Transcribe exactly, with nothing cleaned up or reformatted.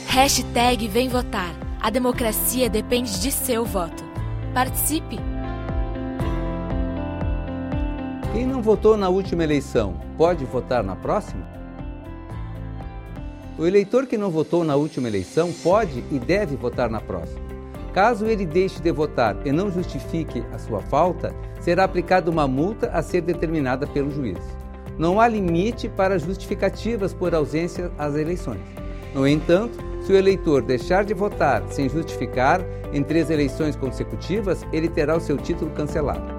Hashtag Vem Votar. A democracia depende de seu voto. Participe! Quem não votou na última eleição, pode votar na próxima? O eleitor que não votou na última eleição pode e deve votar na próxima. Caso ele deixe de votar e não justifique a sua falta, será aplicada uma multa a ser determinada pelo juiz. Não há limite para justificativas por ausência às eleições. No entanto, se o eleitor deixar de votar sem justificar em três eleições consecutivas, ele terá o seu título cancelado.